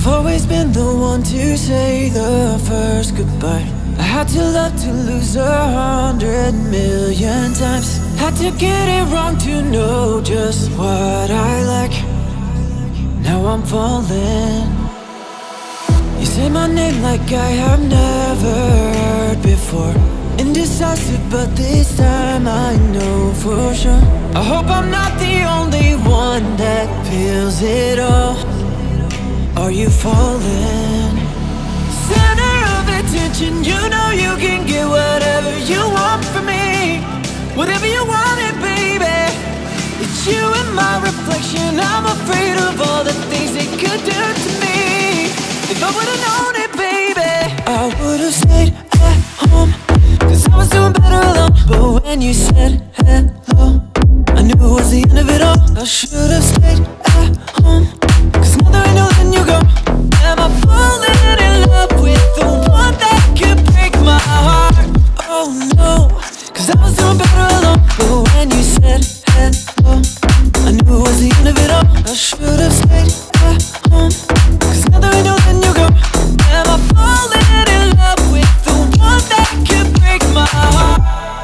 I've always been the one to say the first goodbye. I had to love to lose 100,000,000 times. Had to get it wrong to know just what I like. Now I'm falling. You say my name like I have never heard before. Indecisive, but this time I know for sure. I hope I'm not the only one that feels it all. Are you falling? Center of attention, you know you can get whatever you want from me. Whatever you want it, baby. It's you and my reflection. I'm afraid of all the things it could do to me. If I would've known it, baby, I would've stayed at home, 'cause I was doing better alone. But when you said hello, I knew it was the end of it all. I should've stayed at home, 'cause now that I know, then you go. Am I falling in love with the one that could break my heart? Oh no, 'cause I was doing better alone. But when you said hello, I knew it was the end of it all. I should've stayed at home, 'cause now that I know, then you go. Am I falling in love with the one that could break my heart?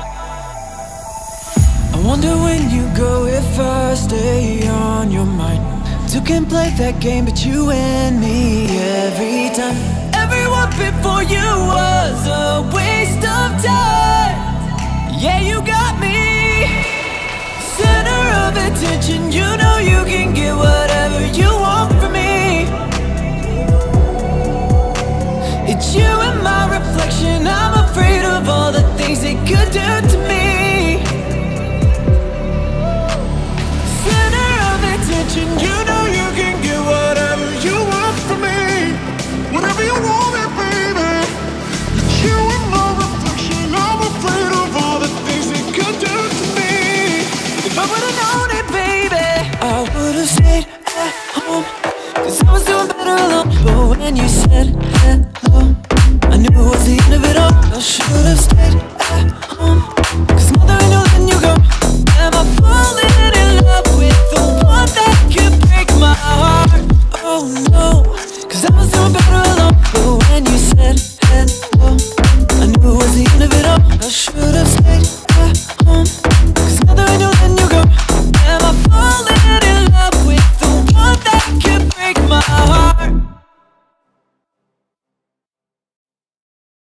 I wonder when you go if I stay on your mind. Two can play that game, but you and me every time. Everyone before you was a waste of time. Yeah, you got me. Center of attention, you know you can get whatever you want from me. It's you and my reflection. I'm afraid of all the things it could do to me. Center of attention, you know you can get whatever you want from me. Whatever you want it, baby. It's you and my reflection. I'm afraid of all the things it could do to me. If I would've known it, baby, I would've stayed at home, 'cause I was doing better alone. But when you said hello, I knew it was the end of it all. I should've stayed at home, 'cause now that I know, then you go. Am I falling in love with the one that could break my heart? Oh no, 'cause I was doing better alone. But when you said hello, I knew it was the end of it all. I should've